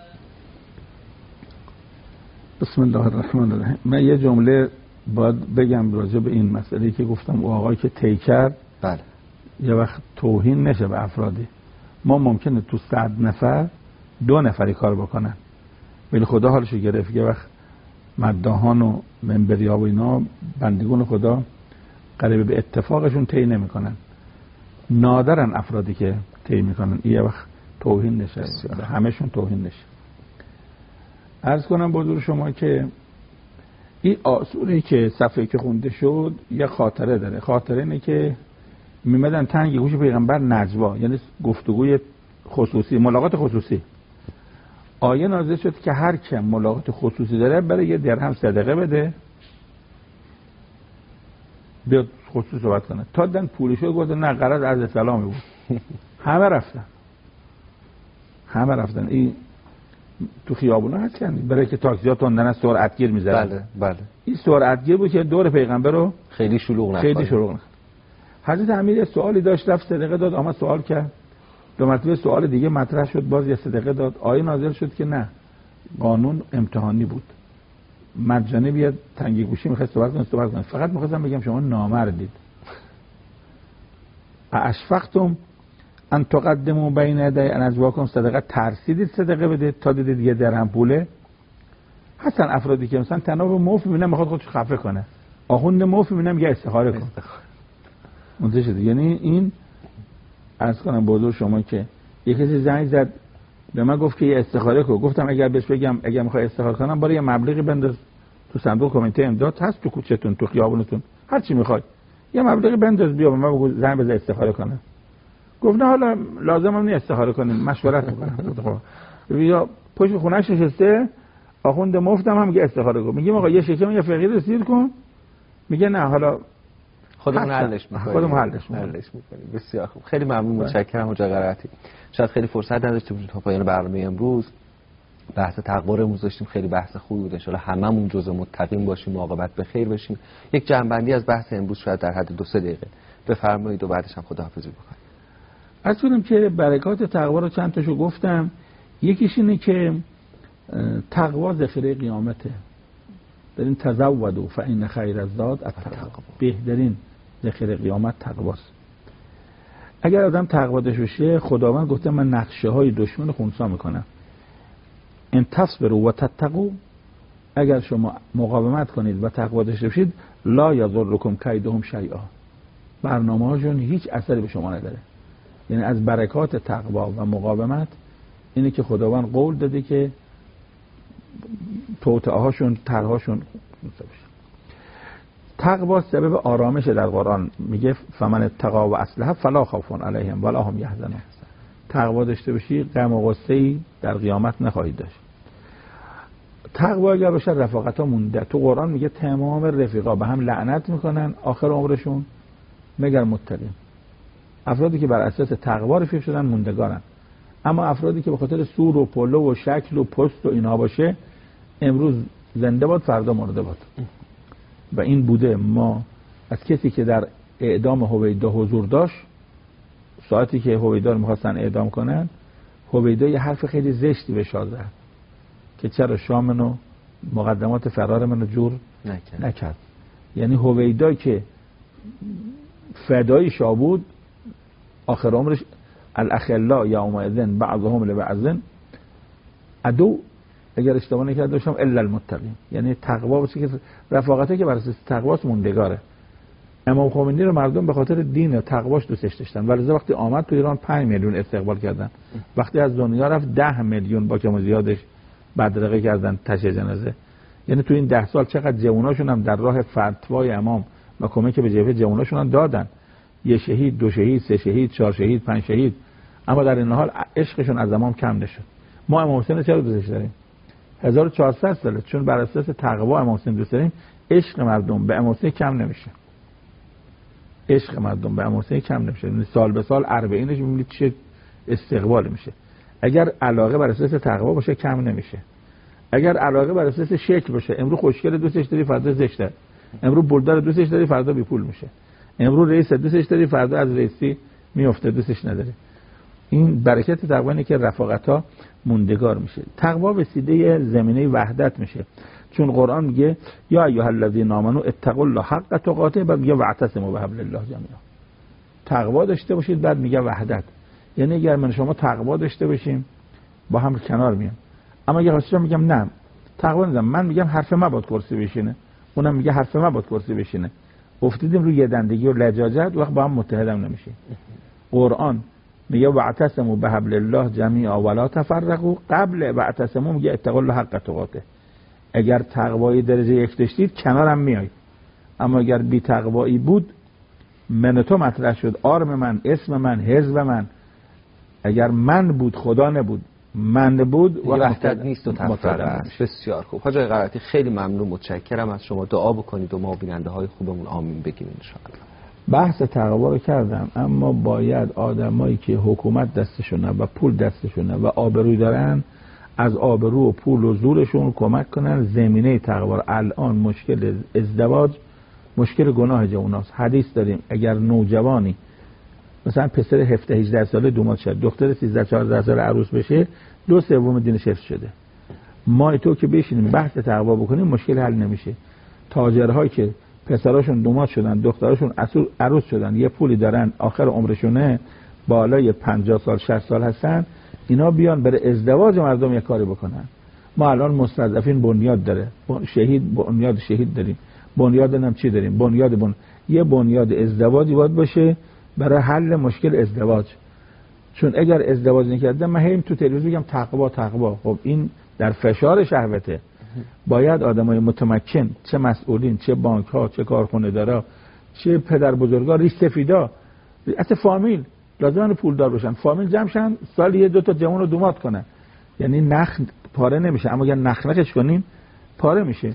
بسم الله الرحمن الرحیم. من یه جمله باید بگم راجع به این مسئله که گفتم او آقای که طی کرد بله یه وقت توهین نشه به افرادی. ما ممکنه تو صد نفر دو نفری کار بکنن ولی خدا حالشو گرفت. یه وقت مداحان و منبریا و اینا بندگون خدا قریب به اتفاقشون طی نمیکنن، نادرن افرادی که طی میکنن. یه وقت توهین نشه، همشون توهین نشه. عرض کنم به حضور شما که این آسوری که صفحه که خونده شد یه خاطره داره. خاطره اینه که میمدن تنگ گوش پیغمبر نجوا، یعنی گفتگوی خصوصی، ملاقات خصوصی. آیه نازل شد که هر کی ملاقات خصوصی داره برای یه درهم صدقه بده بیاد خصوصی صحبت کنه. تا دن پولشو گفت نه غرض عرض سلامی بود. همه رفتن همه رفتن این تو خیابونا هست کنی برای که تاکسی‌ها تندن سرعتگیر می‌ذارن. بله بله این سرعتگیر بود که دور پیغمبر رو خیلی شلوغ نکنه. خیلی شلوغ نکنه. حضرت امیر سوالی داشت رفت صدقه داد، آمد سوال کرد، دو مرتبه سوال دیگه مطرح شد، باز یه صدقه داد. آیه نازل شد که نه، قانون امتحانی بود، مجانی بیاد تنگی گوشی میخواد صحبت کنه صحبت کنه. فقط میخواستم بگم شما نامردید. اشفقتم ان تقدموا بین یدی ازواجکم صدقه، ترسیدید صدقه بده تا دیدید یه درهم پوله. حسن افرادی که مثلا تناب موف میبینن میخواد خودش خفه کنه، آخوند موف میبینن میگه استخاره کن. منتظر شده. یعنی این عرض کنم به حضور شما که یک کسی زنگ زد به من گفت که یه استخاره کن. گفتم اگر بهش بگم اگر میخوای استخاره کنم برای یه مبلغی بنداز تو صندوق کمیته امداد هست تو کوچه‌تون تو خیابونتون هر چی میخوای یه مبلغی بنداز بیا به من بگو زنگ بزن استخاره کنه. گفت نه حالا لازم هم نیست استخاره کنیم، مشورت میکنم. بیا پشت خونه‌اش نشسته، آخوند مفتم هم میگه استخاره کن. میگیم آقا یه شکم یه فقیر سیر کن، میگه نه حالا خودمون حلش می‌کنیم. خودمون حلش می‌کنیم. بسیار خوب. خیلی ممنون، متشکرم حاج قرائتی. شاید خیلی فرصت نداشته باشیم تا پایان برنامه امروز. بحث تقوا رو امروز داشتیم، خیلی بحث خوبی بود. ان شاءالله هممون جزء متقین باشیم، عاقبت به خیر بشیم. یک جنبندی از بحث امروز شاید در حد دو سه دقیقه بفرمایید و بعدش هم خداحافظی بکنید. از کنم که برکات تقوا رو چند تاشو گفتم. یکیش اینه که تقوا ذخیره قیامته. برین تزودوا فإن خیر الزاد التقوا. بهترین ذخیره قیامت تقواست. اگر آدم تقوا داشته باشه، خداوند گفته من نقشه های دشمن خونسا میکنم. ان تصبروا و تتقوا، اگر شما مقاومت کنید و تقوا داشته باشید، لا یضرکم کیدهم شیئا، برنامه‌هاشون هیچ اثری به شما نداره. یعنی از برکات تقوا و مقاومت اینه که خداوند قول داده که توطئه‌هاشون طرح‌هاشون خونسا بشه. تقوا سبب آرامش در قرآن میگه فمن اتقا و اصلح فلا خوف علیهم ولا هم یحزنون. تقوا داشته باشی غم و غصه‌ای در قیامت نخواهید داشت. تقوا اگر باشه رفاقت ها مونده. تو قرآن میگه تمام رفیقا به هم لعنت میکنن آخر عمرشون مگر متقین. افرادی که بر اساس تقوا رفیق شدن موندگارن، اما افرادی که به خاطر سور و پلو و شکل و پست و اینها باشه، امروز زنده باد فردا مرده باد. و این بوده. ما از کسی که در اعدام هویدا حضور داشت، ساعتی که هویدا رو میخواستن اعدام کنن، هویدا یه حرف خیلی زشتی به شاه زد که چرا شاه منو مقدمات فرار منو جور نکرد, نکرد. یعنی هویدا که فدای شاه بود، آخر عمرش الاخلاء یومئذ بعضهم لبعض عدو، اگر اشتباه نکرده باشم الا المتقین. یعنی تقوا باشه که رفاقته که بر اساس تقواست موندگاره. امام خمینی رو مردم به خاطر دین و تقواش دوستش داشتن، ولی وقتی آمد تو ایران پنج میلیون استقبال کردن. وقتی از دنیا رفت ده میلیون با کم و زیادش بدرقه کردن تشه جنازه. یعنی تو این ده سال چقدر جواناشون هم در راه فتوای امام و کمک به جبهه جواناشون هم دادن. یه شهید، دو شهید، سه شهید، چهار شهید، پنج شهید. اما در این حال عشقشون از امام کم نشد. ما امام حسین چرا دوستش داریم؟ هزار و چهارصد ساله، چون بر اساس تقوا امام حسین دوست داریم. عشق مردم به امام حسین کم نمیشه. عشق مردم به امام حسین کم نمیشه. یعنی سال به سال اربعینش میبینید چه استقبال میشه. اگر علاقه بر اساس تقوا باشه کم نمیشه. اگر علاقه بر اساس شکل باشه، امروز خوشگل دوستش داری فردا زشته، امروز بولدار دوستش داری فردا بی پول میشه، امروز رئیس دوستش داری فردا از رئیسی میفته دوستش نداری. این برکت تقوا اینه که رفاقت‌ها موندگار میشه. تقوا وسیله زمینه وحدت میشه، چون قرآن میگه یا ایها الذین آمنوا اتقوا الله حق تقاته، بعد میگه واعتصموا بحبل الله جمیعا. تقوا داشته باشید، بعد میگه وحدت. یعنی اگر من شما تقوا داشته باشیم با هم کنار میام. اما اگه خاصش میگم نه تقوا ندارم، من میگم حرف مباد کرسی بشینه، اونم میگه حرف مباد کرسی بشینه، افتیدیم روی یه دندگی و لجاجت، وقت با هم متحدم نمیشیم. قرآن میگه واعتصموا بحبل الله جمیعا ولا تفرقوا، قبل واعتصموا میگه اتقوا الله حق تقاته. اگر تقوای درجه یک داشتید کنارم میایید، اما اگر بی تقوایی بود من تو مطرح شد، آرم من، اسم من، حزب من. اگر من بود خدا نبود، من بود وحدت نیست و تفرقه است. بسیار خوب حاج قرائتی، خیلی ممنون، متشکرم از شما. دعا بکنید و ما بیننده های خوبمون آمین بگیم ان شاء الله. بحث تقوا رو کردم، اما باید آدمایی که حکومت دستشونه و پول دستشونه و آبروی دارن از آبرو و پول و زورشون کمک کنن زمینه تقوا رو. الان مشکل ازدواج مشکل گناه جواناست. حدیث داریم اگر نوجوانی مثلا پسر هفده هجده ساله دومات شد، دختر سیزده چهارده ساله عروس بشه، دو سوم دینش حفظ شده. ما تو که بشینیم بحث تقوا بکنیم مشکل حل نمیشه. تاجرهایی که پسراشون دومات شدن، دختراشون عروس شدن، یه پولی دارن، آخر عمرشونه بالای پنجاه سال شصت سال هستن، اینا بیان برای ازدواج مردم یک کاری بکنن. ما الان مستضعفین بنیاد داره، شهید بنیاد شهید داریم، بنیاد نم چی داریم، بنیاد بن یه بنیاد ازدواجی باید باشه برای حل مشکل ازدواج. چون اگر ازدواج نکردم من هیم تو تلویزیون میگم تقوا تقوا، خب این در فشار شهوته. باید آدمای متمکن، چه مسئولین، چه بانک ها، چه کارخونه دارا، چه پدر بزرگا، ریش سفیدا، اصلا فامیل لازم پولدار باشن، فامیل جمع شن سال یه دو تا جوان رو دومات کنن. یعنی نخ پاره نمیشه، اما اگر نخنخش کنیم پاره میشه.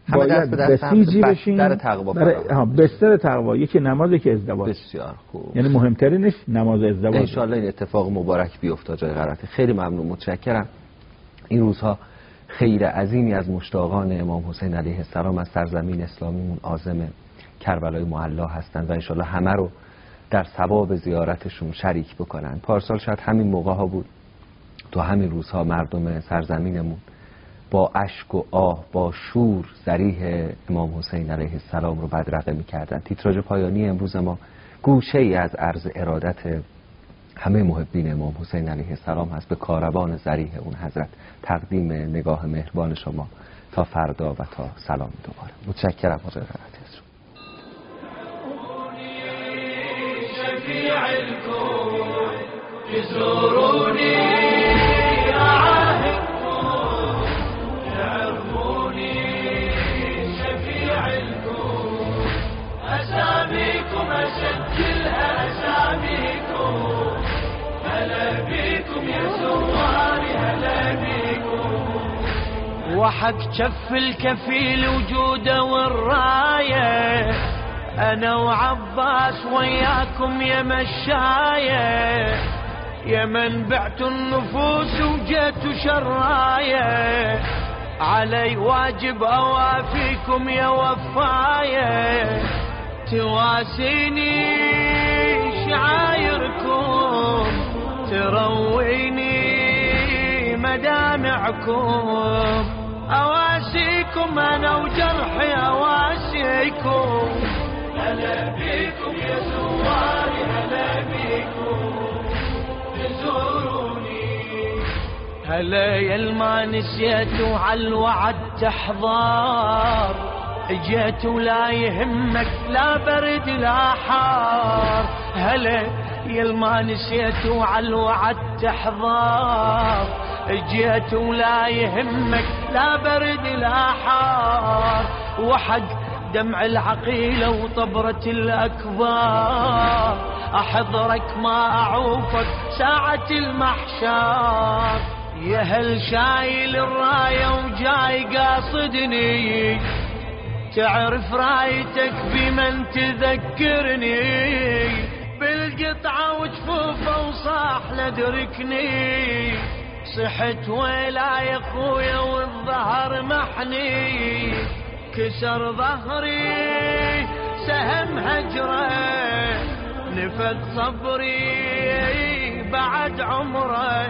باید بسیجی بشین در تقوا برای ها بستر تقوا، یکی نماز که ازدواج. بسیار خوب. یعنی مهمترین نیست نماز ازدواج. ان شاء الله این اتفاق مبارک بیفته جای غلطی. خیلی ممنون، متشکرم. این روزها خیر عظیمی از مشتاقان امام حسین علیه السلام از سرزمین اسلامیمون عازم کربلای معلا هستند و ان شاء الله همه رو در ثواب زیارتشون شریک بکنن. پارسال شاید همین موقع ها بود تو همین روزها مردم سرزمینمون با اشک و آه با شور ذریح امام حسین علیه السلام رو بدرقه می‌کردن. تیتراژ پایانی امروز ما گوشه ای از عرض ارادت همه محبین امام حسین علیه السلام هست به کاروان ذریح اون حضرت. تقدیم نگاه مهربان شما تا فردا و تا سلام دوباره. متشکرم از حضرتتون. شفیع الکون یزورونی اعاهدكم تعرفوني شفيع الكون اساميكم اسجلها اساميكم هلا بيكم يا زواري هلا بيكم وحق شف الكفيل وجوده والرايه انا وعباس وياكم يا مشايه يا من بعتوا النفوس وجيتوا شرايه علي واجب اوافيكم يا وفايه تواسيني شعايركم ترويني مدامعكم اواسيكم انا وجرحي اواسيكم هلا بيكم يا زواري هلا بيكم تزوروني هلا يا الما نسيتوا عالوعد تحضار اجيت ولا يهمك لا برد لا حار هلا يا الما نسيتوا عالوعد تحضار اجيت ولا يهمك لا برد لا حار وحق دمع العقيلة وطبرة الأكبار أحضرك ما أعوفك ساعة المحشار يا هل شايل الراية وجاي قاصدني تعرف رايتك بمن تذكرني بالقطعة وجفوفه وصاح لدركني صحت ويلا يا خويا والظهر محني كسر ظهري سهم هجره نفد صبري بعد عمره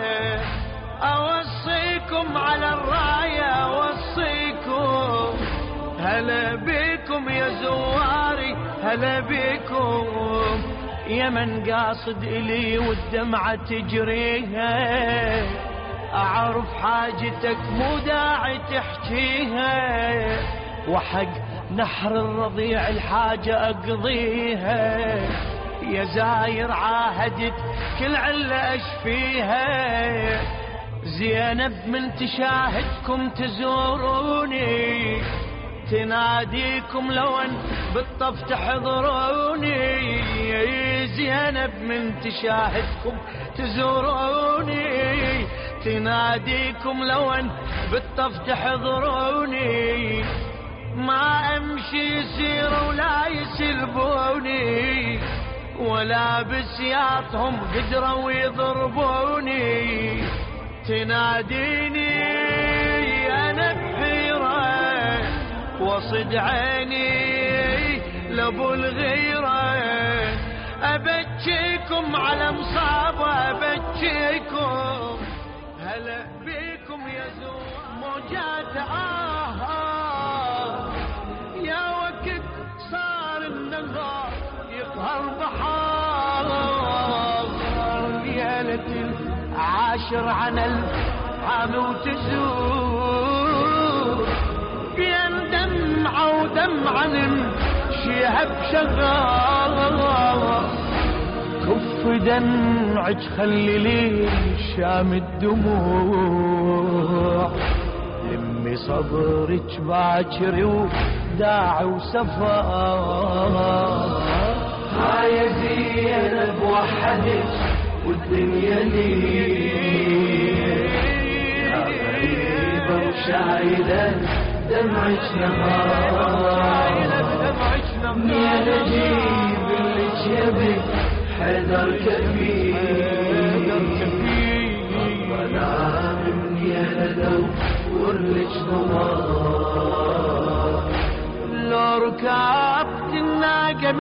اوصيكم على الرايه اوصيكم هلا بيكم يا زواري هلا بيكم يا من قاصد الي والدمعه تجريها اعرف حاجتك مو داعي تحكيها وحق نحر الرضيع الحاجة أقضيها يا زاير عاهدت كل علة أشفيها زينب من تشاهدكم تزوروني تناديكم لو ان بالطف تحضروني زينب من تشاهدكم تزوروني تناديكم لو ان بالطف تحضروني ما امشي يسير ولا يسلبوني ولا بسياطهم قدروا يضربوني تناديني انا بحيره وصد عيني لابو الغيره ابكيكم على مصابه ابكيكم هلا بيكم يا زوار موجات آه, آه يا وقت صار النهار يقهر بحار ليلة العاشر عن العام وتزور بين دمعة ودمعة نمشيها بشغال كف دمعك خلي لي شام الدموع لمي صبرك باكر وداع وسفار هاي زينب وحدك والدنيا لي يا غريبة وشايلة بدمعك نهار يا نجيب لك يبي حذر كبير ربنا مني انا دور لك نوار لو ركعت